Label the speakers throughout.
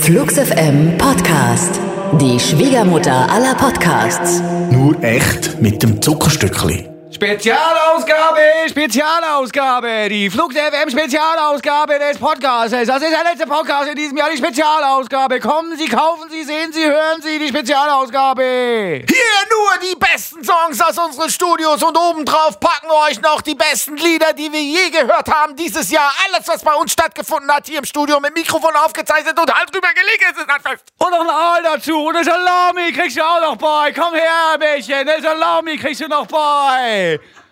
Speaker 1: Flux FM Podcast. Die Schwiegermutter aller Podcasts.
Speaker 2: Nur echt mit dem Zuckerstückli.
Speaker 3: Spezialausgabe, die Flux FM Spezialausgabe des Podcasts. Das ist der letzte Podcast in diesem Jahr, die Spezialausgabe. Kommen Sie, kaufen Sie, sehen Sie, hören Sie, die Spezialausgabe.
Speaker 2: Hier nur die besten Songs aus unseren Studios und obendrauf packen wir euch noch die besten Lieder, die wir je gehört haben dieses Jahr. Alles, was bei uns stattgefunden hat, hier im Studio mit Mikrofon aufgezeichnet und halb drüber gelegt ist ein Fest.
Speaker 3: Und noch ein Aal dazu und eine Salami kriegst du auch noch bei. Komm her, Mädchen, eine Salami kriegst du noch bei.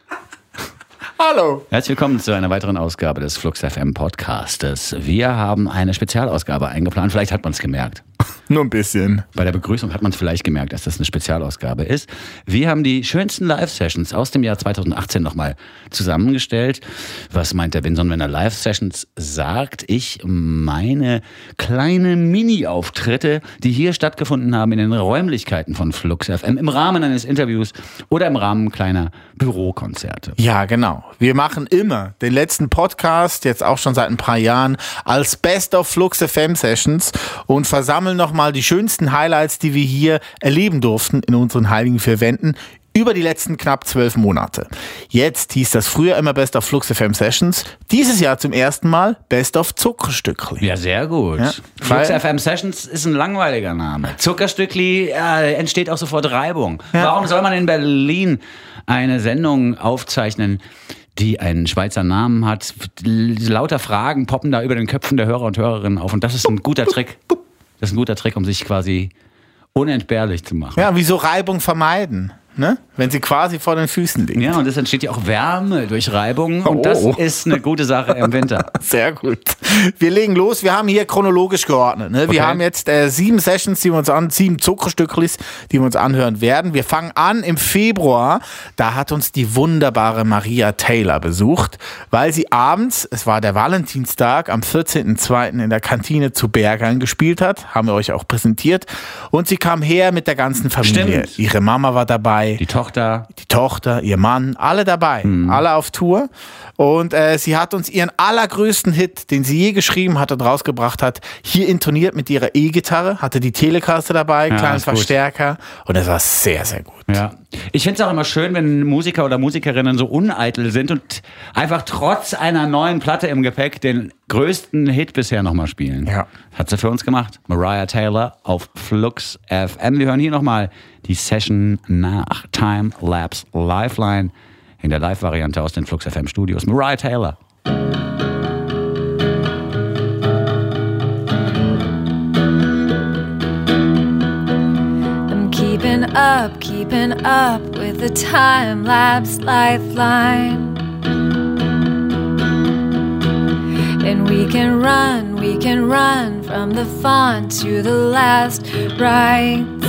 Speaker 2: Hallo.
Speaker 4: Herzlich willkommen zu einer weiteren Ausgabe des Flux FM Podcastes. Wir haben eine Spezialausgabe eingeplant. Vielleicht hat man es gemerkt.
Speaker 2: Nur ein bisschen.
Speaker 4: Bei der Begrüßung hat man es vielleicht gemerkt, dass das eine Spezialausgabe ist. Wir haben die schönsten Live-Sessions aus dem Jahr 2018 nochmal zusammengestellt. Was meint der Vinson, wenn er Live-Sessions sagt? Ich meine kleine Mini-Auftritte, die hier stattgefunden haben in den Räumlichkeiten von Flux FM, im Rahmen eines Interviews oder im Rahmen kleiner Bürokonzerte.
Speaker 2: Ja, genau. Wir machen immer den letzten Podcast, jetzt auch schon seit ein paar Jahren, als Best of Flux FM Sessions und versammeln nochmal die schönsten Highlights, die wir hier erleben durften in unseren heiligen vier Wänden über die letzten knapp 12 Monate. Jetzt hieß das früher immer Best of Flux FM Sessions, dieses Jahr zum ersten Mal Best of Zuckerstückli.
Speaker 4: Ja, sehr gut.
Speaker 2: Ja,
Speaker 4: Flux FM Sessions ist ein langweiliger Name. Zuckerstückli, entsteht auch sofort Reibung. Ja. Warum soll man in Berlin eine Sendung aufzeichnen, die einen Schweizer Namen hat? Lauter Fragen poppen da über den Köpfen der Hörer und Hörerinnen auf und das ist ein guter Trick. Das ist ein guter Trick, um sich quasi unentbehrlich zu machen.
Speaker 2: Ja, wieso Reibung vermeiden? Ne? Wenn sie quasi vor den Füßen liegt.
Speaker 4: Ja, und es entsteht ja auch Wärme durch Reibung und das ist eine gute Sache im Winter.
Speaker 2: Sehr gut. Wir legen los. Wir haben hier chronologisch geordnet. Ne? Wir haben jetzt 7 Sessions, 7 Zuckerstücklis, die wir uns anhören werden. Wir fangen an im Februar. Da hat uns die wunderbare Maria Taylor besucht, weil sie abends, es war der Valentinstag, am 14.02. in der Kantine zu Bergheim gespielt hat. Haben wir euch auch präsentiert. Und sie kam her mit der ganzen Familie.
Speaker 4: Stimmt.
Speaker 2: Ihre Mama war dabei. Die Tochter, ihr Mann, alle dabei, alle auf Tour. Und sie hat uns ihren allergrößten Hit, den sie je geschrieben hat und rausgebracht hat, hier intoniert mit ihrer E-Gitarre, hatte die Telecaster dabei, kleinen Verstärker und es war sehr, sehr gut.
Speaker 4: Ja. Ich finde es auch immer schön, wenn Musiker oder Musikerinnen so uneitel sind und einfach trotz einer neuen Platte im Gepäck den größten Hit bisher nochmal spielen.
Speaker 2: Ja.
Speaker 4: Hat sie für uns gemacht. Mariah Taylor auf Flux FM. Wir hören hier nochmal die Session nach Time Lapse Lifeline in der Live-Variante aus den Flux FM Studios. Mariah Taylor.
Speaker 5: Keeping up with the time-lapse lifeline. And we can run from the font to the last rites.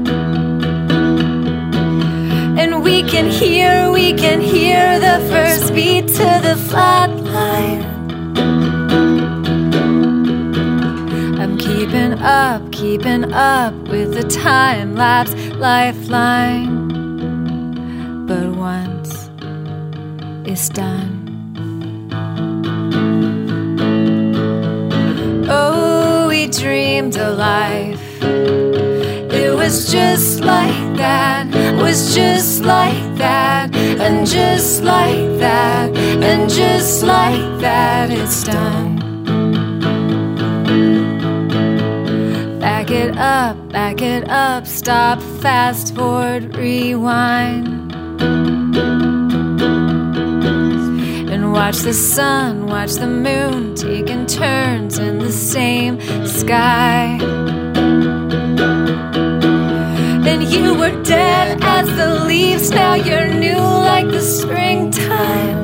Speaker 5: And we can hear the first beat to the flat line. I'm keeping up with the time-lapse lifeline. But once it's done, oh, we dreamed a life. It was just like that, was just like that, and just like that, and just like that, it's done. Back it up, stop, fast forward, rewind. And watch the sun, watch the moon, taking turns in the same sky. And you were dead as the leaves, now you're new like the springtime.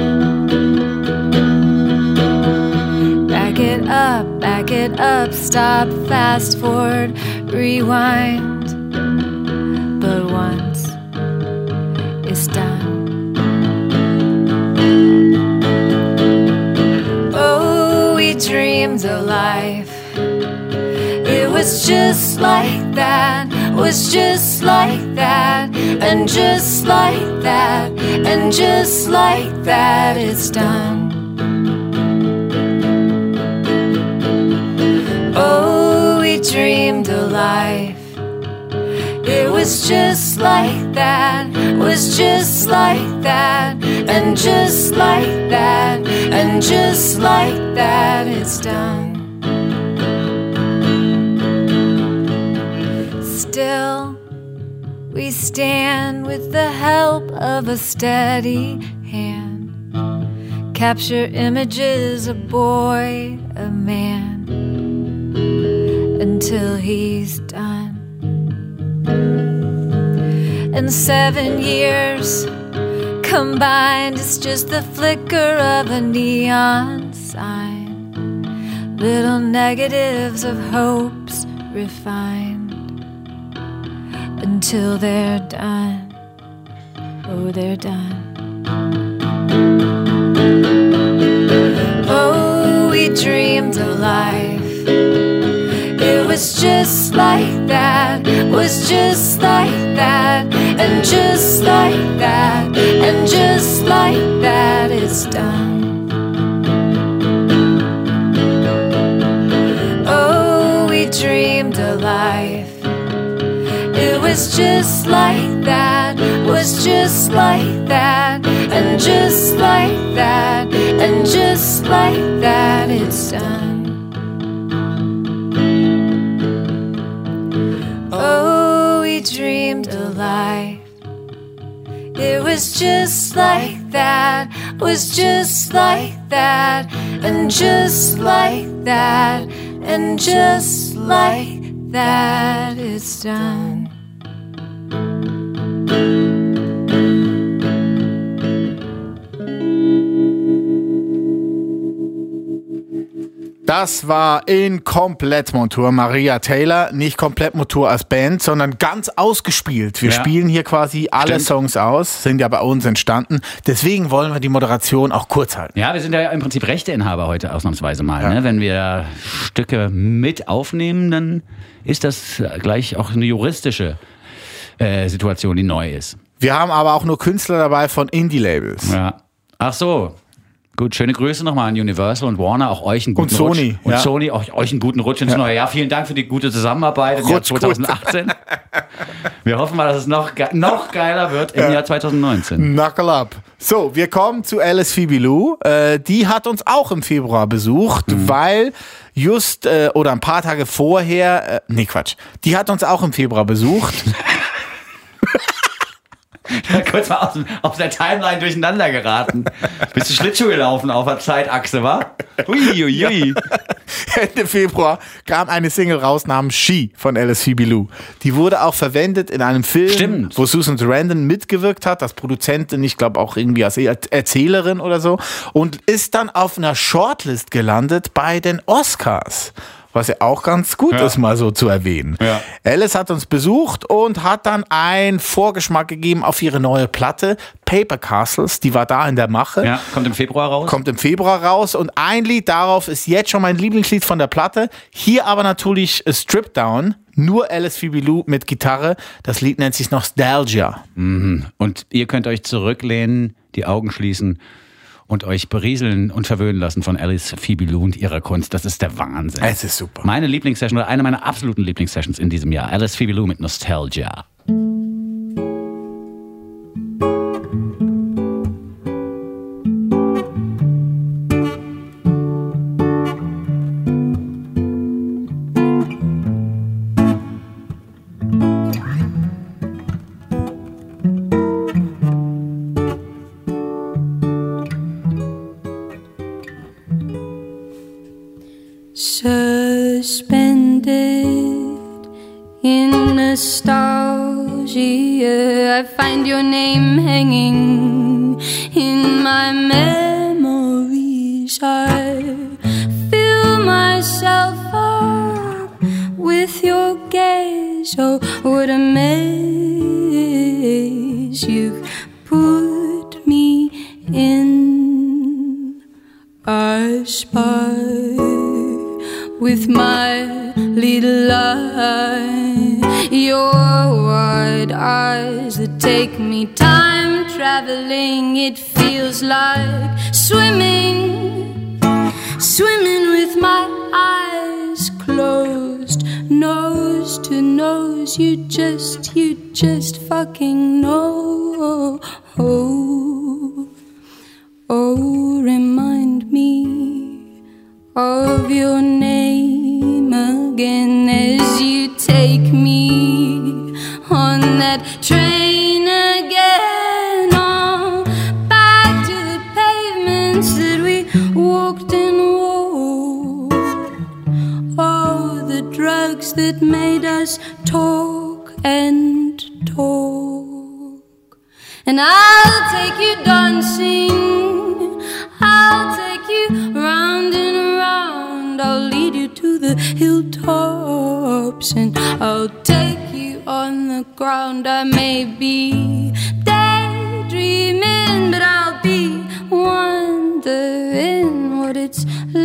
Speaker 5: Back it up, stop, fast forward, rewind. But once it's done, oh, we dreamed a life. It was just like that, was just like that, and just like that, and just like that, it's done. Oh, just like that, was just like that, and just like that, and just like that, it's done. Still, we stand with the help of a steady hand. Capture images, a boy, a man, until he's done. And 7 years combined, it's just the flicker of a neon sign. Little negatives of hopes refined, until they're done. Oh, they're done. Oh, we dreamed a life. It was just like that, was just like that, and just like that, and just like that, it's done. Oh, we dreamed a life. It was just like that, was just like that, and just like that, and just like that, it's done. Oh, we dreamed a life. It was just like that, was just like that, and just like that, and just like that, it's done.
Speaker 2: Das war in Komplettmontur Maria Taylor. Nicht Komplettmontur als Band, sondern ganz ausgespielt. Wir spielen hier quasi alle Songs aus, sind ja bei uns entstanden. Deswegen wollen wir die Moderation auch kurz halten.
Speaker 4: Ja, wir sind ja im Prinzip Rechteinhaber heute ausnahmsweise mal. Ne? Wenn wir Stücke mit aufnehmen, dann ist das gleich auch eine juristische Situation, die neu ist.
Speaker 2: Wir haben aber auch nur Künstler dabei von Indie-Labels.
Speaker 4: Ja. Ach so. Gut, schöne Grüße nochmal an Universal und Warner, auch euch einen guten
Speaker 2: und Sony,
Speaker 4: Rutsch. Und Sony, auch euch einen guten Rutsch ins neue Jahr. Vielen Dank für die gute Zusammenarbeit im Jahr 2018. Wir hoffen mal, dass es noch geiler wird im Jahr 2019.
Speaker 2: Knuckle up. So, wir kommen zu Alice Phoebe Lou. Die hat uns auch im Februar besucht, weil just oder ein paar Tage vorher, die hat uns auch im Februar besucht.
Speaker 4: Kurz mal aus der Timeline durcheinander geraten. Bist du Schlittschuh gelaufen auf der Zeitachse, wa? Ui.
Speaker 2: Ende Februar kam eine Single raus namens She von Alice Phoebe Lou. Die wurde auch verwendet in einem Film, wo Susan Sarandon mitgewirkt hat, als Produzentin, ich glaube auch irgendwie als Erzählerin oder so, und ist dann auf einer Shortlist gelandet bei den Oscars. Was ja auch ganz gut ist, mal so zu erwähnen. Ja. Alice hat uns besucht und hat dann einen Vorgeschmack gegeben auf ihre neue Platte, Paper Castles. Die war da in der Mache.
Speaker 4: Ja, kommt im Februar raus. Und ein Lied darauf ist jetzt schon mein Lieblingslied von der Platte. Hier aber natürlich Strip Down. Nur Alice Phoebe Lou mit Gitarre. Das Lied nennt sich Nostalgia. Mhm. Und ihr könnt euch zurücklehnen, die Augen schließen und euch berieseln und verwöhnen lassen von Alice Phoebe Lou und ihrer Kunst. Das ist der Wahnsinn.
Speaker 2: Es ist super.
Speaker 4: Meine Lieblingssession oder eine meiner absoluten Lieblingssessions in diesem Jahr. Alice Phoebe Lou mit Nostalgia.
Speaker 5: Suspended in nostalgia, I find your name hanging in my memories. I fill myself up with your gaze. Oh, what a maze you've put me in. I spy with my little eye, your wide eyes that take me time traveling. It feels like swimming with my eyes closed, nose to nose. 'cause you just fucking know. Oh, remind me of your name again as you take me on that train again. Oh, back to the pavements that we walked and walked. Oh, the drugs that made us talk and talk. And I'll take you dancing, I'll take you round and around, I'll lead you to the hilltops, and I'll take you on the ground. I may be daydreaming, but I'll be wondering what it's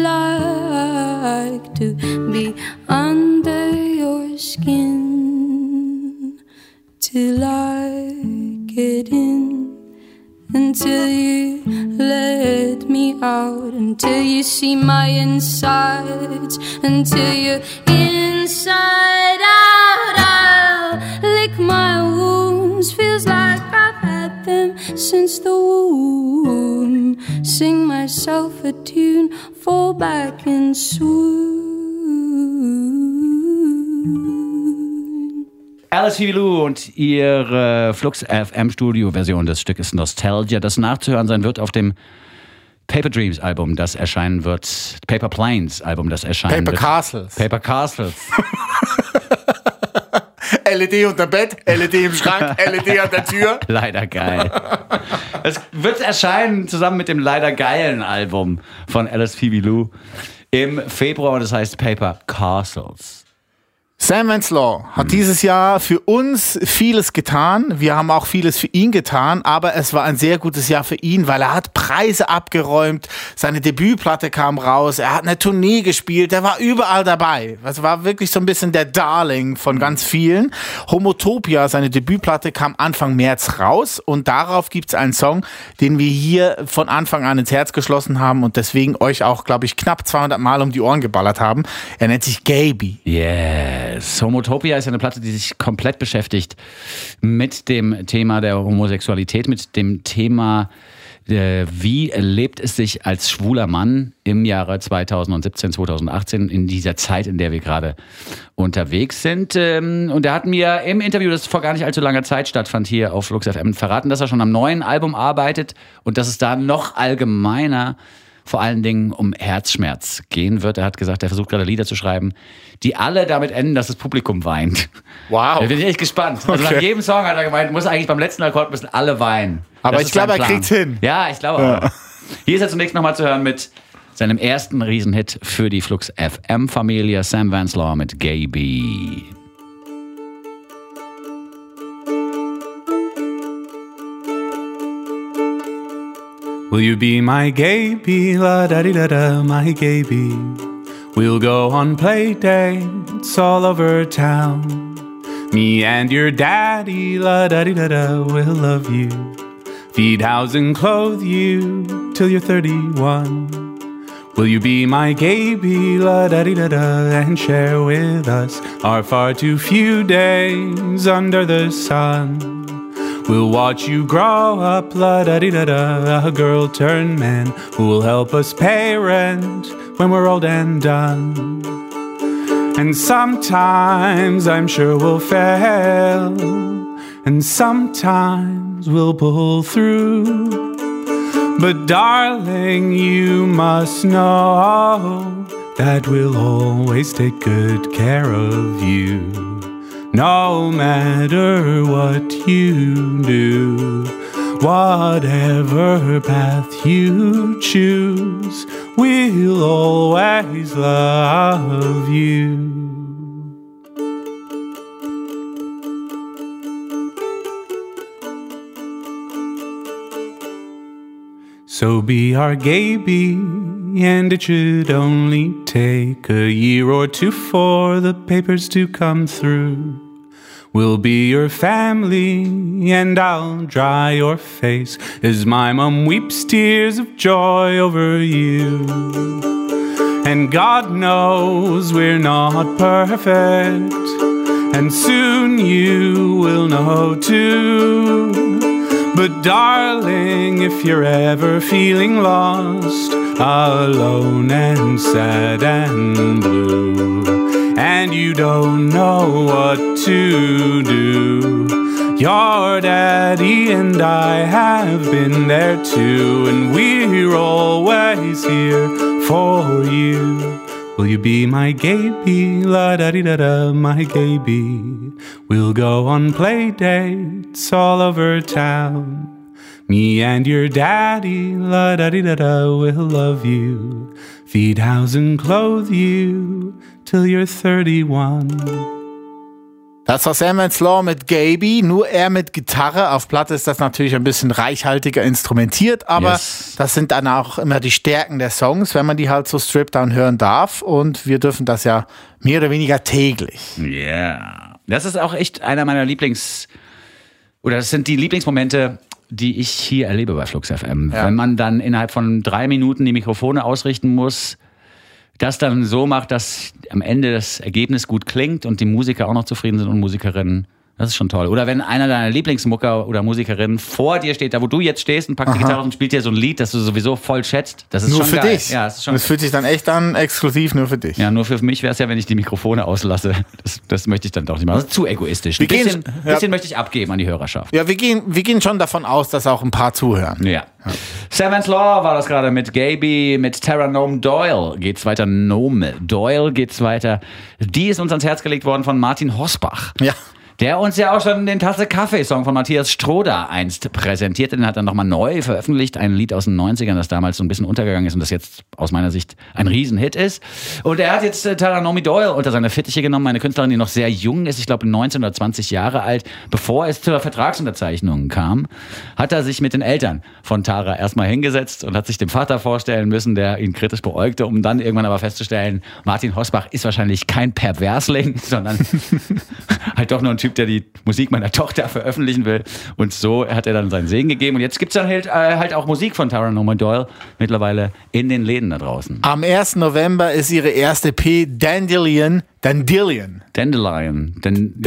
Speaker 5: like to be under your skin, till I get in, until you let me out, until you see my insides, until you're inside out. I'll lick my wounds, feels like I've had them since the womb. Sing myself a tune, fall back and swoon.
Speaker 4: Alice Hilu und ihre Flux FM Studio-Version des Stückes Nostalgia, das nachzuhören sein wird auf dem Paper Dreams Album, das erscheinen wird, Paper Planes Album, das erscheinen wird. Paper Castles.
Speaker 2: LED unter Bett, LED im Schrank, LED an der Tür.
Speaker 4: Leider geil. Es wird erscheinen zusammen mit dem Leider geilen Album von Alice Hilu im Februar, das heißt Paper Castles.
Speaker 2: Sam Venselaw hat dieses Jahr für uns vieles getan. Wir haben auch vieles für ihn getan, aber es war ein sehr gutes Jahr für ihn, weil er hat Preise abgeräumt. Seine Debütplatte kam raus. Er hat eine Tournee gespielt. Er war überall dabei. Es war wirklich so ein bisschen der Darling von ganz vielen. Homotopia, seine Debütplatte, kam Anfang März raus und darauf gibt es einen Song, den wir hier von Anfang an ins Herz geschlossen haben und deswegen euch auch, glaube ich, knapp 200 Mal um die Ohren geballert haben. Er nennt sich Gaby.
Speaker 4: Yeah. Homotopia ist eine Platte, die sich komplett beschäftigt mit dem Thema der Homosexualität, mit dem Thema, wie lebt es sich als schwuler Mann im Jahre 2017, 2018, in dieser Zeit, in der wir gerade unterwegs sind. Und er hat mir im Interview, das vor gar nicht allzu langer Zeit stattfand, hier auf Flux FM, verraten, dass er schon am neuen Album arbeitet und dass es da noch allgemeiner vor allen Dingen um Herzschmerz gehen wird. Er hat gesagt, er versucht gerade Lieder zu schreiben, die alle damit enden, dass das Publikum weint.
Speaker 2: Wow.
Speaker 4: Da bin ich echt gespannt. Also nach jedem Song hat er gemeint, muss eigentlich beim letzten Akkord müssen alle weinen.
Speaker 2: Aber ich glaube, er kriegt's hin.
Speaker 4: Ja, ich glaube auch. Hier ist er zunächst nochmal zu hören mit seinem ersten Riesenhit für die Flux FM-Familie, Sam Venselaw mit Gaby.
Speaker 6: Will you be my Gaby, la-da-di-da-da, my Gaby? We'll go on play dates all over town. Me and your daddy, la-da-di-da-da, will love you. Feed, house, and clothe you till you're 31. Will you be my Gaby, la-da-di-da-da, and share with us our far too few days under the sun? We'll watch you grow up, la-da-di-da-da, a girl turned man who will help us pay rent when we're old and done. And sometimes I'm sure we'll fail, and sometimes we'll pull through. But darling, you must know that we'll always take good care of you. No matter what you do, whatever path you choose, we'll always love you. So be our Gaby, and it should only take a year or two for the papers to come through. We'll be your family, and I'll dry your face as my mom weeps tears of joy over you. And God knows we're not perfect, and soon you will know too. But darling, if you're ever feeling lost, alone and sad and blue, and you don't know what to do, your daddy and I have been there too, and we're always here for you. Will you be my Gaby, la-da-dee-da-da, my Gaby? We'll go on play dates all over town. Me and your daddy, la-da-dee-da-da, will love you, feed, house and clothe you till you're 31.
Speaker 2: Das war Sam Law mit Gaby, nur er mit Gitarre. Auf Platte ist das natürlich ein bisschen reichhaltiger instrumentiert, aber das sind dann auch immer die Stärken der Songs, wenn man die halt so stripped down hören darf. Und wir dürfen das ja mehr oder weniger täglich.
Speaker 4: Ja. Yeah. Das ist auch echt einer meiner das sind die Lieblingsmomente, die ich hier erlebe bei Flux FM. Ja. Wenn man dann innerhalb von 3 Minuten die Mikrofone ausrichten muss, das dann so macht, dass am Ende das Ergebnis gut klingt und die Musiker auch noch zufrieden sind und Musikerinnen. Das ist schon toll. Oder wenn einer deiner Lieblingsmucker oder Musikerinnen vor dir steht, da wo du jetzt stehst und packt die Gitarre und spielt dir so ein Lied, das du sowieso voll schätzt. Das ist nur schon für geil. Dich. Ja, das ist schon.
Speaker 2: Das fühlt sich dann echt an, exklusiv nur für dich.
Speaker 4: Ja, nur für mich wäre es ja, wenn ich die Mikrofone auslasse. Das möchte ich dann doch nicht machen. Das ist zu egoistisch. Ein bisschen möchte ich abgeben an die Hörerschaft.
Speaker 2: Ja, wir gehen schon davon aus, dass auch ein paar zuhören.
Speaker 4: Ja. Sam Law war das gerade mit Gaby, mit Tara Nome Doyle geht's weiter. Doyle geht's weiter. Die ist uns ans Herz gelegt worden von Martin Hosbach. Ja. Der uns ja auch schon den Tasse-Kaffee-Song von Matthias Stroder einst präsentierte. Den hat er nochmal neu veröffentlicht. Ein Lied aus den 90ern, das damals so ein bisschen untergegangen ist und das jetzt aus meiner Sicht ein Riesenhit ist. Und er hat jetzt Tara Nome Doyle unter seine Fittiche genommen. Eine Künstlerin, die noch sehr jung ist. Ich glaube 19 oder 20 Jahre alt. Bevor es zur Vertragsunterzeichnung kam, hat er sich mit den Eltern von Tara erstmal hingesetzt und hat sich dem Vater vorstellen müssen, der ihn kritisch beäugte, um dann irgendwann aber festzustellen, Martin Hosbach ist wahrscheinlich kein Perversling, sondern halt doch nur ein Typ, der die Musik meiner Tochter veröffentlichen will. Und so hat er dann seinen Segen gegeben. Und jetzt gibt es dann halt auch Musik von Tara Nome Doyle mittlerweile in den Läden da draußen.
Speaker 2: Am 1. November ist ihre erste EP Dandelion.
Speaker 4: Dandelion.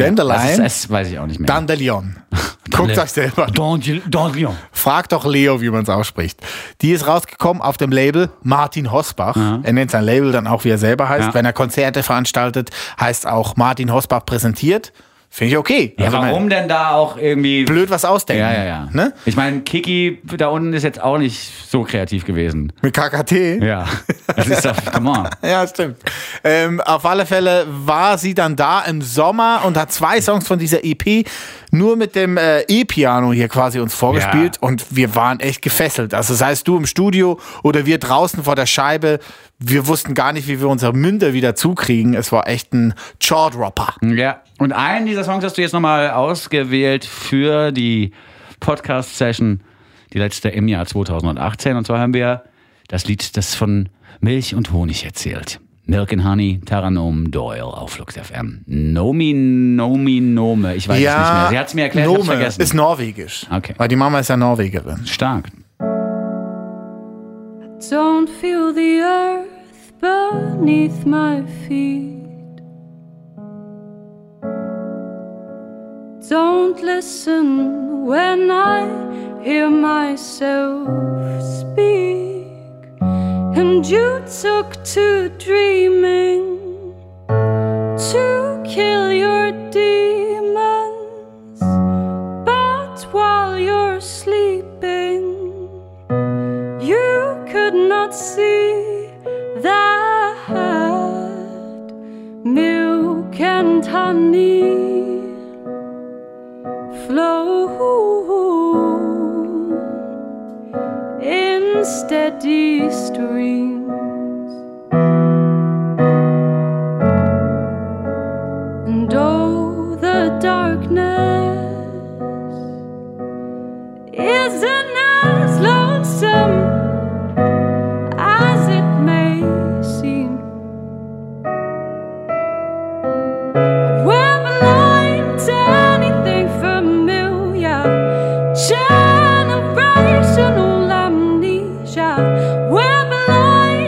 Speaker 4: Das weiß ich auch nicht mehr.
Speaker 2: Dandelion. Guckt euch selber.
Speaker 4: Dandelion.
Speaker 2: Fragt doch Leo, wie man es ausspricht. Die ist rausgekommen auf dem Label Martin Hosbach. Ja. Er nennt sein Label dann auch, wie er selber heißt. Ja. Wenn er Konzerte veranstaltet, heißt auch Martin Hosbach präsentiert. Finde ich okay.
Speaker 4: Ja, also warum denn da auch irgendwie
Speaker 2: blöd was ausdenken?
Speaker 4: Ja. Ne? Ich meine, Kiki da unten ist jetzt auch nicht so kreativ gewesen.
Speaker 2: Mit KKT?
Speaker 4: Ja. Das ist doch, come on.
Speaker 2: Ja, stimmt. Auf alle Fälle war sie dann da im Sommer und hat 2 Songs von dieser EP nur mit dem E-Piano hier quasi uns vorgespielt und wir waren echt gefesselt. Also sei es du im Studio oder wir draußen vor der Scheibe, wir wussten gar nicht, wie wir unsere Münder wieder zukriegen. Es war echt ein Jaw-Dropper.
Speaker 4: Ja, und einen dieser Songs hast du jetzt nochmal ausgewählt für die Podcast-Session, die letzte im Jahr 2018. Und zwar haben wir das Lied, das von Milch und Honig erzählt. Milk and Honey, Tara Nome Doyle auf Flux FM. Nome. Ich weiß es nicht mehr. Sie hat es mir erklärt, ich hab's vergessen.
Speaker 2: Ist norwegisch.
Speaker 4: Okay.
Speaker 2: Weil die Mama ist ja Norwegerin.
Speaker 4: Stark.
Speaker 5: Don't feel the earth beneath my feet. Don't listen when I hear myself speak. And you took to dreaming to kill your demons. But while you're sleeping, you could not see that milk and honey flow in steady streams. And oh, the darkness isn't as lonesome as it may seem. We're blind to anything familiar, generational amnesia. We're blind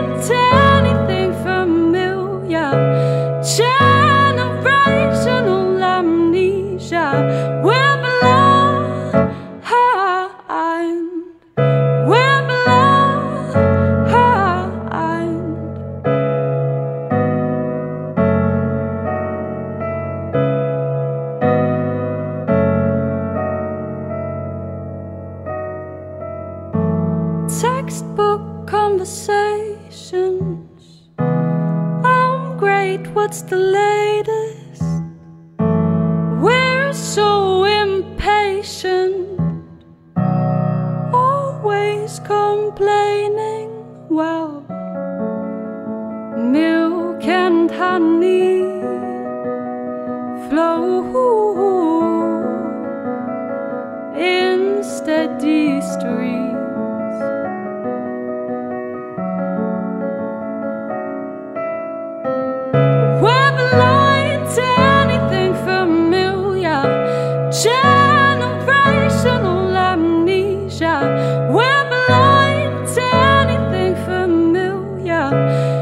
Speaker 5: conversations. I'm great, what's the latest? We're so impatient, always complaining. Well, milk and honey flow in steady streams. We're blind to anything familiar, generational amnesia. We're blind to anything familiar,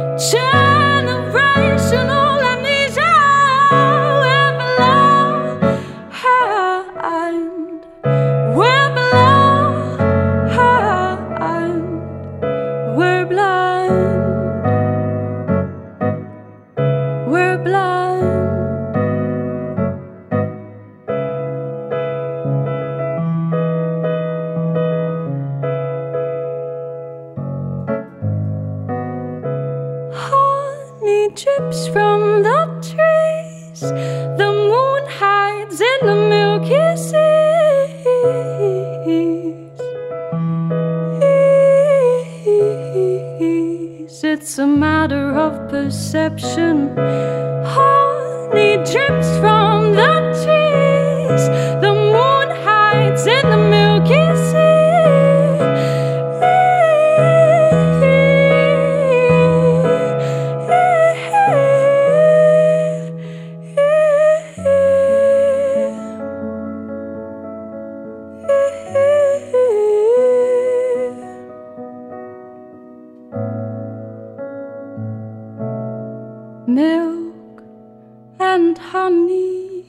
Speaker 5: generational amnesia. We're blind, we're blind, we're blind. We're blind. Honey drips from the trees. The moon hides in the milky seas. It's a matter of perception. Honey drips from the trees. The moon hides in the milky milk and honey.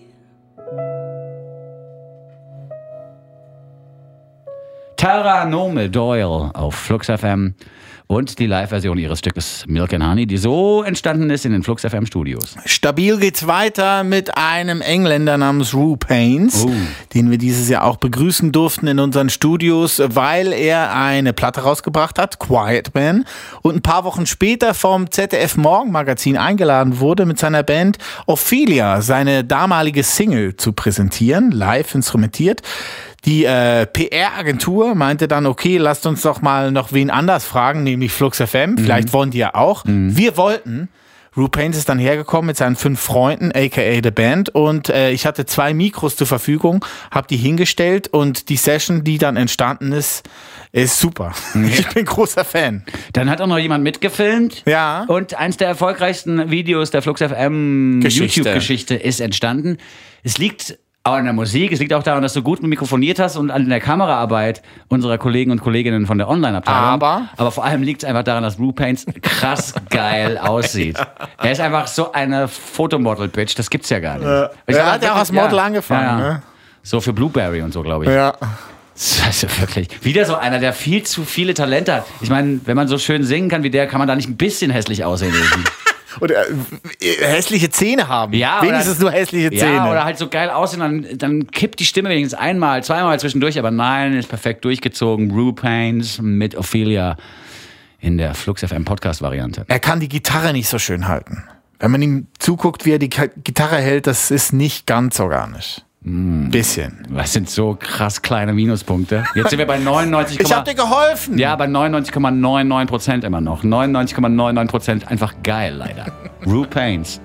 Speaker 4: Tara Nome Doyle auf Flux FM und die Live-Version ihres Stückes Milk and Honey, die so entstanden ist in den Flux FM Studios.
Speaker 2: Stabil geht's weiter mit einem Engländer namens Rue Pains, den wir dieses Jahr auch begrüßen durften in unseren Studios, weil er eine Platte rausgebracht hat, Quiet Man, und ein paar Wochen später vom ZDF Morgenmagazin eingeladen wurde, mit seiner Band Ophelia seine damalige Single zu präsentieren, live instrumentiert. Die PR-Agentur meinte dann, okay, lasst uns doch mal noch wen anders fragen, nämlich Flux FM. Vielleicht wollen die ja auch. Wir wollten. Rue Pains ist dann hergekommen mit seinen 5 Freunden, aka The Band, und ich hatte 2 Mikros zur Verfügung, habe die hingestellt und die Session, die dann entstanden ist super. Ich bin großer Fan.
Speaker 4: Dann hat auch noch jemand mitgefilmt.
Speaker 2: Ja.
Speaker 4: Und eins der erfolgreichsten Videos der Flux FM YouTube-Geschichte ist entstanden. Es liegt auch an der Musik, es liegt auch daran, dass du gut mikrofoniert hast und an der Kameraarbeit unserer Kollegen und Kolleginnen von der Online-Abteilung. Aber vor allem liegt es einfach daran, dass Rue Pains krass geil aussieht. Er ist einfach so eine Fotomodel-Bitch, das gibt's ja gar nicht.
Speaker 2: Er hat ja auch als Model angefangen. Ne?
Speaker 4: So für Blueberry und so, glaube ich.
Speaker 2: Ja.
Speaker 4: Also wirklich, wieder so einer, der viel zu viele Talente hat. Ich meine, wenn man so schön singen kann wie der, kann man da nicht ein bisschen hässlich aussehen.
Speaker 2: Oder hässliche Zähne haben.
Speaker 4: Ja,
Speaker 2: wenigstens nur hässliche Zähne.
Speaker 4: Ja, oder halt so geil aussehen, dann kippt die Stimme wenigstens einmal, zweimal zwischendurch, aber nein, ist perfekt durchgezogen. Rue Pains mit Ophelia in der Flux FM Podcast-Variante.
Speaker 2: Er kann die Gitarre nicht so schön halten. Wenn man ihm zuguckt, wie er die Gitarre hält, das ist nicht ganz organisch. Bisschen.
Speaker 4: Das sind so krass kleine Minuspunkte. Jetzt sind wir bei 99,
Speaker 2: ich hab dir geholfen.
Speaker 4: Ja, bei 99,99% immer noch. 99,99% einfach geil, leider. Rue Pains.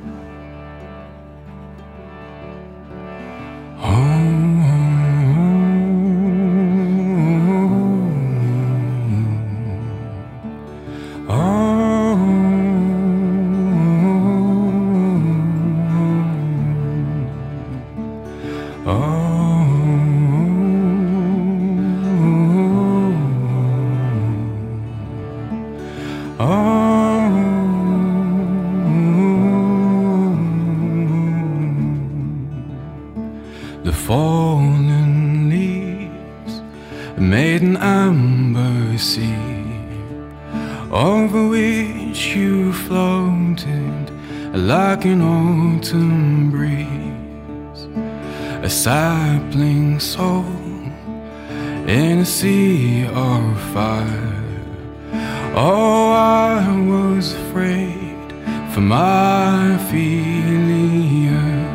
Speaker 6: The fallen leaves made an amber sea, over which you floated like an autumn breeze, a sapling soul in a sea of fire. Oh, I was afraid for my failure.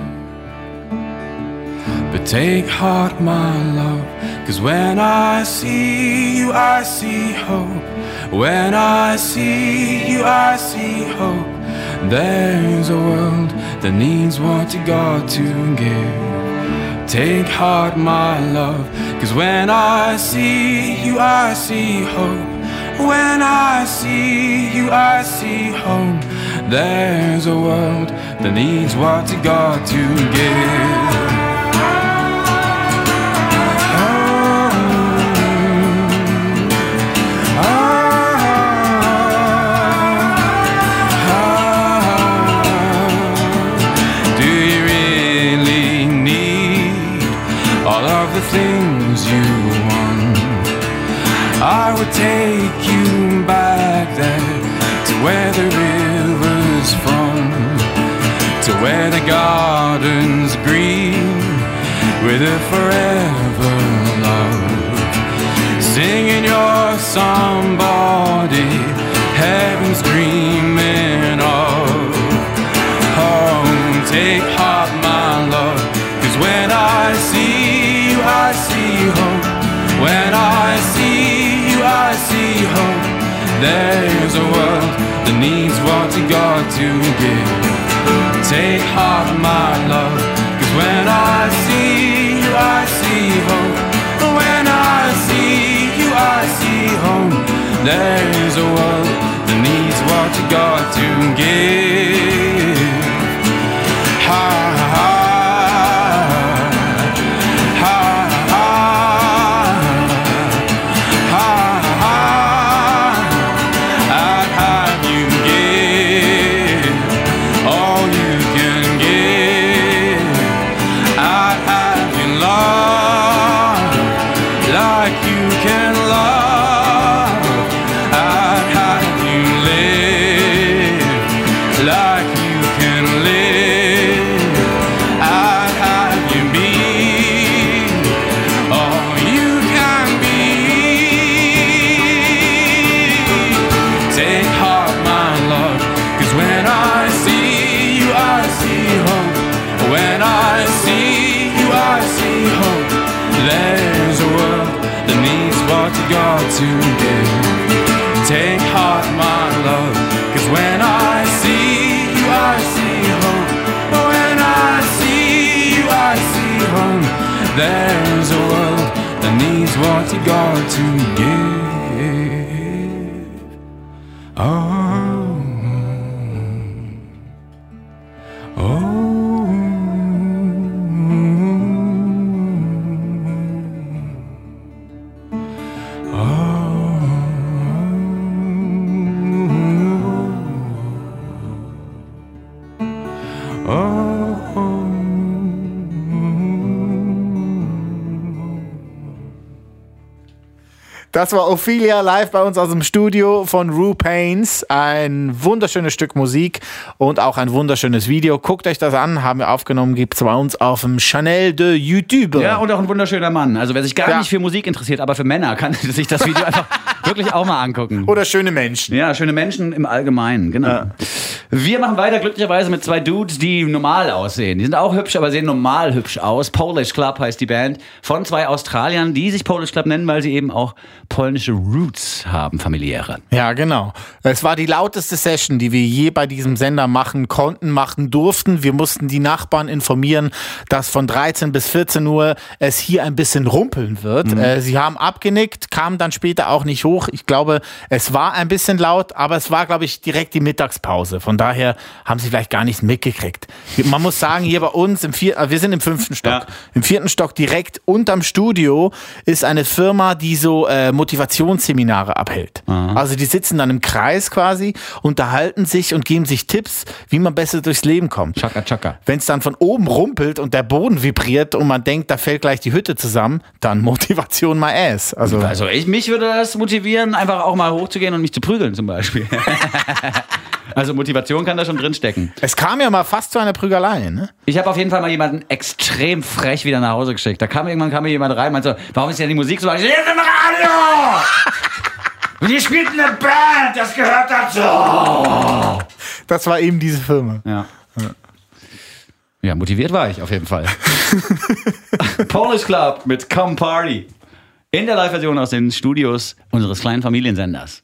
Speaker 6: But take heart, my love, 'cause when I see you, I see hope. When I see you, I see hope. There's a world that needs what you got to give. Take heart, my love, 'cause when I see you, I see hope. When I see you, I see hope. There's a world that needs what you got to give. Things you want, I would take you back there to where the river's from, to where the garden's green with a forever love, singing your somebody heaven's dreaming of. Oh, take heart, my love, 'cause when I see I see hope. When I see you, I see hope. There's a world that needs what you got to give. Take heart, my love, 'cause when I see you, I see hope. When I see you, I see hope. There's a world that needs what you got to give. Ha ha. To give. Take heart, my love, 'cause when I see you, I see hope. When I see you, I see hope. There's a world that needs what you got to give. Oh, oh.
Speaker 2: Das war Ophelia live bei uns aus dem Studio von Rue Pains. Ein wunderschönes Stück Musik und auch ein wunderschönes Video. Guckt euch das an, haben wir aufgenommen, gibt es bei uns auf dem Channel de YouTube.
Speaker 4: Ja, und auch ein wunderschöner Mann. Also wer sich gar nicht für Musik interessiert, aber für Männer, kann sich das Video einfach wirklich auch mal angucken.
Speaker 2: Oder schöne Menschen.
Speaker 4: Ja, schöne Menschen im Allgemeinen, genau. Ja. Wir machen weiter glücklicherweise mit zwei Dudes, die normal aussehen. Die sind auch hübsch, aber sehen normal hübsch aus. Polish Club heißt die Band. Von zwei Australiern, die sich Polish Club nennen, weil sie eben auch polnische Roots haben, familiäre.
Speaker 2: Ja, genau. Es war die lauteste Session, die wir je bei diesem Sender machen konnten, machen durften. Wir mussten die Nachbarn informieren, dass von 13 bis 14 Uhr es hier ein bisschen rumpeln wird. Sie haben abgenickt, kamen dann später auch nicht hoch. Ich glaube, es war ein bisschen laut, aber es war, glaube ich, direkt die Mittagspause. Von daher haben sie vielleicht gar nichts mitgekriegt. Man muss sagen, hier bei uns, wir sind im 5. Stock. Ja. Im 4. Stock direkt unterm Studio ist eine Firma, die so Motivationsseminare abhält. Aha. Also die sitzen dann im Kreis quasi, unterhalten sich und geben sich Tipps, wie man besser durchs Leben kommt.
Speaker 4: Chaka, chaka.
Speaker 2: Wenn es dann von oben rumpelt und der Boden vibriert und man denkt, da fällt gleich die Hütte zusammen, dann Motivation my ass. Also
Speaker 4: mich würde das motivieren, einfach auch mal hochzugehen und mich zu prügeln zum Beispiel. Also Motivation kann da schon drinstecken.
Speaker 2: Es kam ja mal fast zu einer Prügelei, ne?
Speaker 4: Ich habe auf jeden Fall mal jemanden extrem frech wieder nach Hause geschickt. Irgendwann kam mir jemand rein und meinte so, warum ist denn die Musik so laut? Ich bin im Radio!
Speaker 3: Und ihr spielt in einer Band, das gehört dazu.
Speaker 2: Das war eben diese Firma.
Speaker 4: Ja, motiviert war ich auf jeden Fall. Polish Club mit Come Party. In der Live-Version aus den Studios unseres kleinen Familiensenders.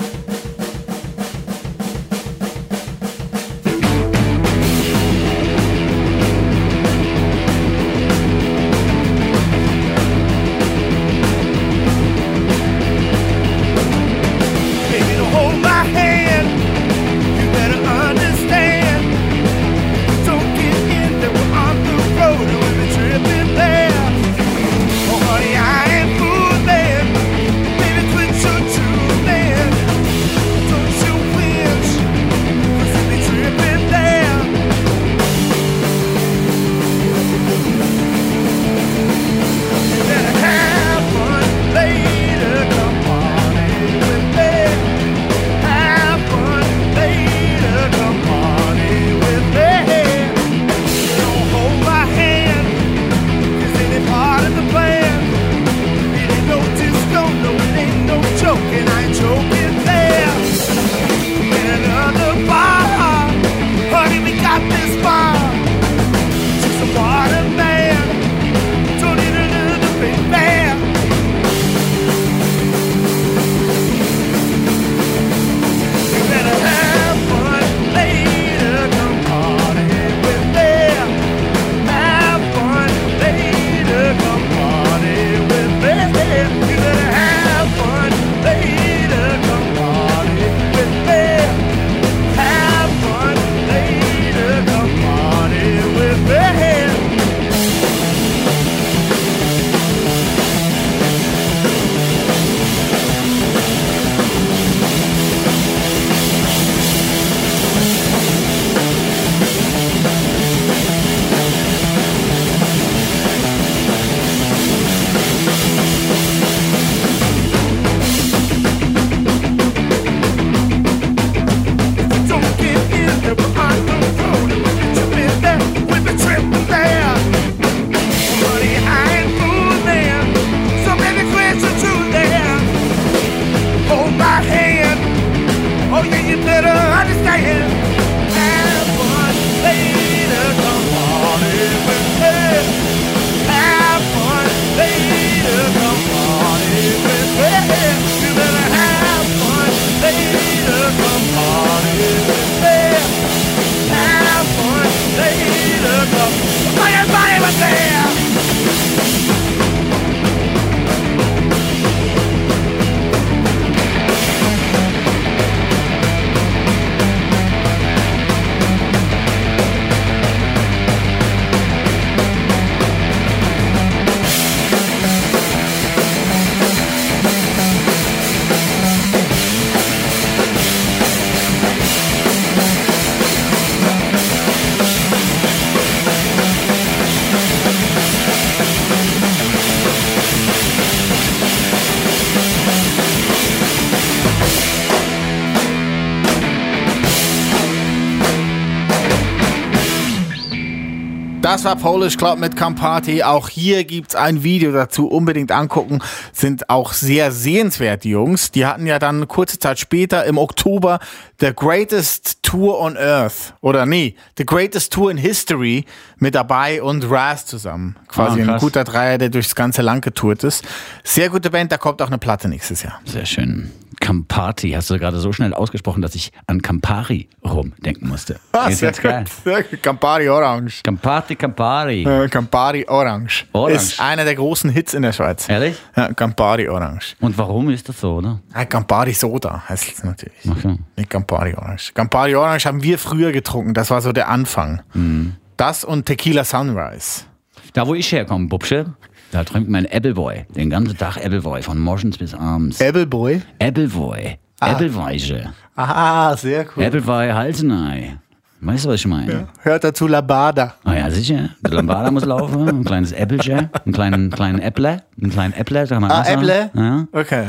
Speaker 2: Das war Polish Club mit Come Party. Auch hier gibt's ein Video dazu. Unbedingt angucken. Sind auch sehr sehenswert, die Jungs. Die hatten ja dann kurze Zeit später im Oktober The Greatest Tour on Earth. Oder nee, The Greatest Tour in History mit dabei und Raz zusammen. Quasi ein guter Dreier, der durchs ganze Land getourt ist. Sehr gute Band. Da kommt auch eine Platte nächstes Jahr.
Speaker 4: Sehr schön. Campari hast du gerade so schnell ausgesprochen, dass ich an Campari rumdenken musste.
Speaker 2: Sehr gut. Campari Orange.
Speaker 4: Campari.
Speaker 2: Campari Orange. Ist einer der großen Hits in der Schweiz.
Speaker 4: Ehrlich?
Speaker 2: Ja, Campari Orange.
Speaker 4: Und warum ist das so, oder?
Speaker 2: Ja, Campari Soda heißt es natürlich.
Speaker 4: Okay.
Speaker 2: Nicht Campari Orange. Campari Orange haben wir früher getrunken. Das war so der Anfang. Das und Tequila Sunrise.
Speaker 4: Da, wo ich herkomme, Bubsche, da trinkt mein Appleboy den ganzen Tag Appleboy, von morgens bis abends.
Speaker 2: Appleboy?
Speaker 4: Appleboy. Appleweiche.
Speaker 2: Ah, sehr cool.
Speaker 4: Appleboy Halsenei. Weißt du, was ich meine?
Speaker 2: Ja. Hört dazu Lambada.
Speaker 4: Ah ja, sicher. Der Lambada muss laufen, ein kleines Äppelchen, einen kleinen Äppler, da kann man auch sagen.
Speaker 2: Äpple?
Speaker 4: Ja.
Speaker 2: Okay.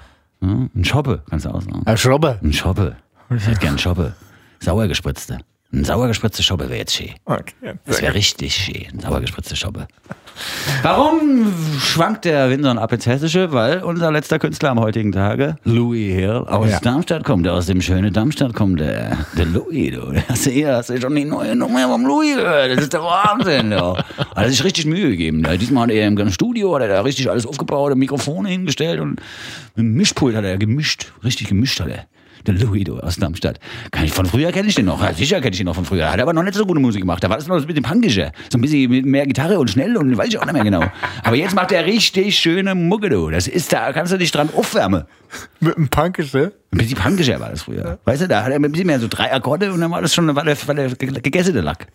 Speaker 4: Ja, ein Schoppe, kannst du auch sagen.
Speaker 2: Ein Schoppe.
Speaker 4: Ein Schoppe. Ich hätte gern Schoppe. Sauer gespritzte. Ein sauer gespritzte Schobbe wäre jetzt schön.
Speaker 2: Okay.
Speaker 4: Das wäre richtig schön, ein sauer gespritzte Schobbe. Warum schwankt der Windsor ab ins Hessische? Weil unser letzter Künstler am heutigen Tage, Louis Hill, aus Darmstadt kommt, aus dem schönen Darmstadt kommt der Louis, du. Hast du schon die neue Nummer vom Louis gehört? Das ist der Wahnsinn, du. Er hat sich richtig Mühe gegeben. Diesmal hat er im Studio, hat er da richtig alles aufgebaut, Mikrofone hingestellt und mit dem Mischpult hat er richtig gemischt hat er. Der Louis aus Darmstadt. Von früher kenne ich den noch. Ja, sicher kenne ich den noch von früher. Hat aber noch nicht so gute Musik gemacht. Da war das noch mit dem Punkische. So ein bisschen mit mehr Gitarre und schnell und weiß ich auch nicht mehr genau. Aber jetzt macht er richtig schöne Mucke, du. Das ist, da kannst du dich dran aufwärmen.
Speaker 2: Mit dem Punkische?
Speaker 4: Ein bisschen Punkische war das früher. Weißt du, da hat er ein bisschen mehr so 3 Akkorde und dann war das schon war der gegessene Lack.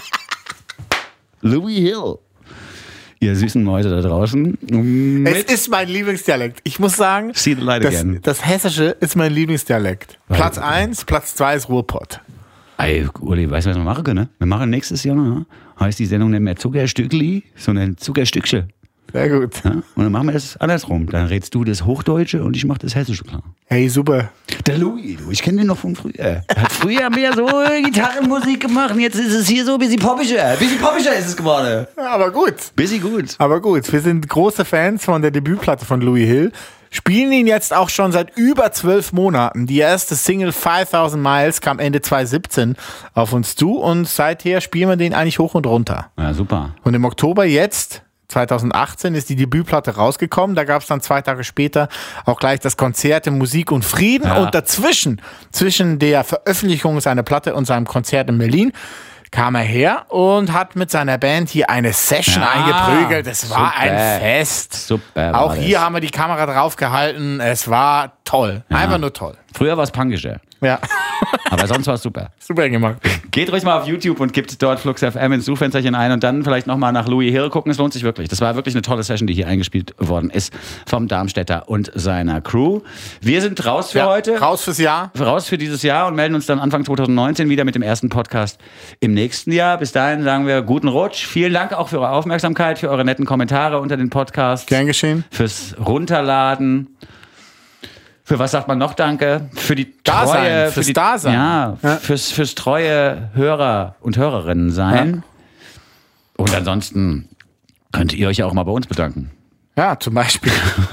Speaker 4: Louis Hill. Ihr süßen Mäuse da draußen.
Speaker 2: Es ist mein Lieblingsdialekt. Ich muss sagen,
Speaker 4: See the light again.
Speaker 2: Das Hessische ist mein Lieblingsdialekt. Platz 1, Platz 2 ist Ruhrpott.
Speaker 4: Ey, Uli, weißt du, was wir machen können? Wir machen nächstes Jahr, ne? Heißt die Sendung nicht mehr Zuckerstückli, sondern Zuckerstückchen.
Speaker 2: Sehr gut.
Speaker 4: Ja? Und dann machen wir das andersrum. Dann redest du das Hochdeutsche und ich mach das Hessische klar.
Speaker 2: Hey, super.
Speaker 4: Der Louis, du, ich kenne den noch von früher. Er hat früher mehr so Gitarrenmusik gemacht und jetzt ist es hier so ein bisschen poppischer. Ein bisschen poppischer ist es geworden.
Speaker 2: Aber gut.
Speaker 4: Bisschen gut.
Speaker 2: Aber gut, wir sind große Fans von der Debütplatte von Louis Hill. Spielen ihn jetzt auch schon seit über 12 Monaten. Die erste Single 5000 Miles kam Ende 2017 auf uns zu und seither spielen wir den eigentlich hoch und runter.
Speaker 4: Ja, super.
Speaker 2: Und im Oktober jetzt 2018 ist die Debütplatte rausgekommen. Da gab es dann 2 Tage später auch gleich das Konzert in Musik und Frieden.
Speaker 4: Ja.
Speaker 2: Und dazwischen, zwischen der Veröffentlichung seiner Platte und seinem Konzert in Berlin, kam er her und hat mit seiner Band hier eine Session eingeprügelt. Es war
Speaker 4: super.
Speaker 2: ein Fest.
Speaker 4: Super.
Speaker 2: Auch hier haben wir die Kamera drauf gehalten. Es war toll. Einfach nur toll.
Speaker 4: Früher war es punkischer.
Speaker 2: Ja,
Speaker 4: Aber sonst war es super.
Speaker 2: super gemacht.
Speaker 4: Geht ruhig mal auf YouTube und gebt dort Flux FM ins Suchfensterchen ein und dann vielleicht nochmal nach Louis Hill gucken. Es lohnt sich wirklich. Das war wirklich eine tolle Session, die hier eingespielt worden ist vom Darmstädter und seiner Crew. Wir sind raus für heute.
Speaker 2: Raus fürs Jahr.
Speaker 4: Raus für dieses Jahr und melden uns dann Anfang 2019 wieder mit dem ersten Podcast im nächsten Jahr. Bis dahin sagen wir guten Rutsch. Vielen Dank auch für eure Aufmerksamkeit, für eure netten Kommentare unter den Podcasts.
Speaker 2: Gern geschehen.
Speaker 4: Fürs Runterladen. Für was sagt man noch Danke? Für die
Speaker 2: Dasein,
Speaker 4: Treue,
Speaker 2: fürs
Speaker 4: für die,
Speaker 2: Dasein.
Speaker 4: Ja, fürs treue Hörer und Hörerinnen sein. Ja. Und ansonsten könnt ihr euch ja auch mal bei uns bedanken.
Speaker 2: Ja, zum Beispiel.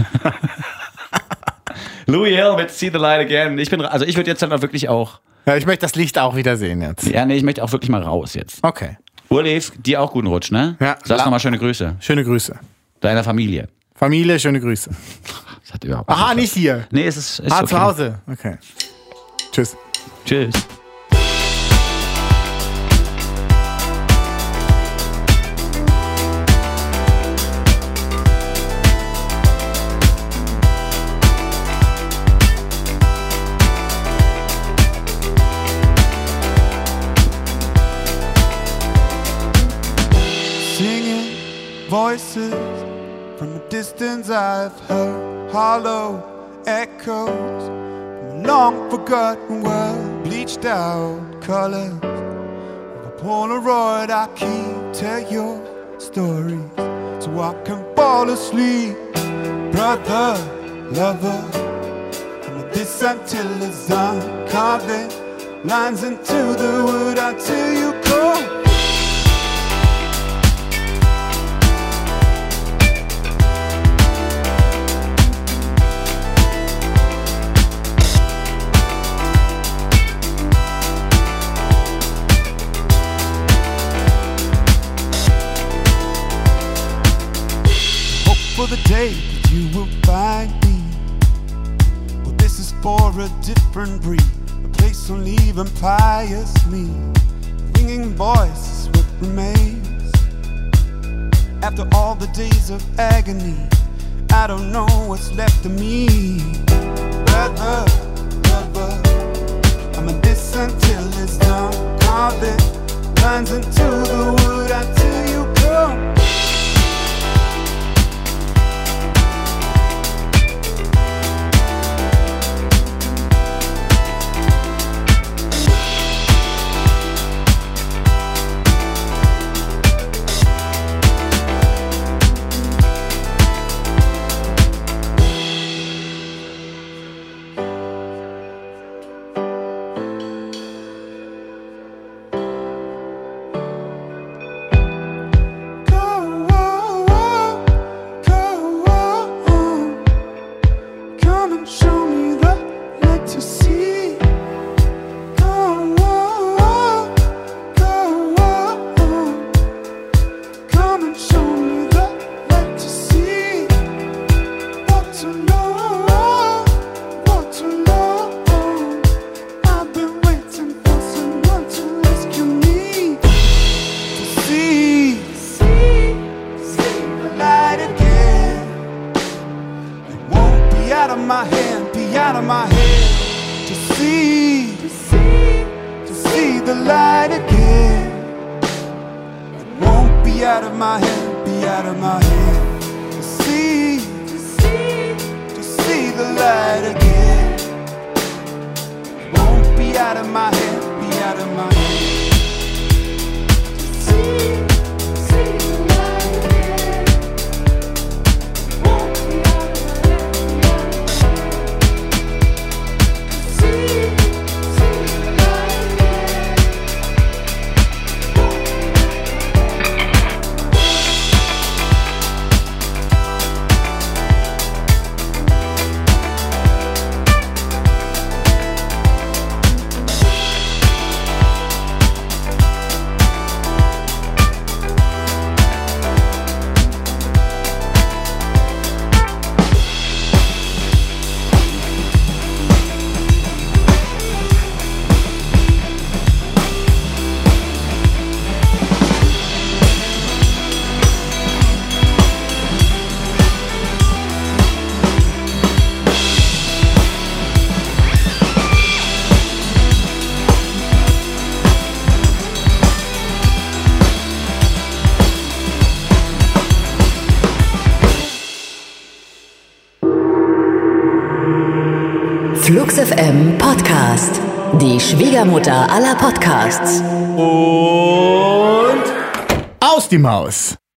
Speaker 4: Louis Hill mit See the Light Again. Ich würde jetzt dann auch wirklich auch.
Speaker 2: Ja, ich möchte das Licht auch wieder sehen jetzt.
Speaker 4: Ja, nee, ich möchte auch wirklich mal raus jetzt.
Speaker 2: Okay.
Speaker 4: Urlev, dir auch guten Rutsch, ne?
Speaker 2: Ja.
Speaker 4: Sag nochmal schöne Grüße.
Speaker 2: Schöne Grüße.
Speaker 4: Deiner Familie.
Speaker 2: Familie, schöne Grüße.
Speaker 4: Das hat überhaupt
Speaker 2: Aha, nicht hier.
Speaker 4: Nee, es ist
Speaker 2: Ah,
Speaker 4: okay.
Speaker 2: zu Hause. Okay. Tschüss.
Speaker 4: Tschüss.
Speaker 7: Singing voices from a distance I've heard, hollow echoes from a long forgotten world, bleached out colors of a Polaroid. I can't tell your stories so I can fall asleep, brother, lover. From this until it's done, carving lines into the wood until you go. For the day that you will find me. Well, this is for a different breed, a place only even pious me. Ringing voice is what remains after all the days of agony. I don't know what's left of me. Brother, lover, I'm in this until it's done. Carving lines into the wood until you come. of my head, be out of my head. To see the light again. Won't be out of my head, be out of my head.
Speaker 1: Flux FM Podcast. Die Schwiegermutter aller Podcasts.
Speaker 2: Und aus die Maus.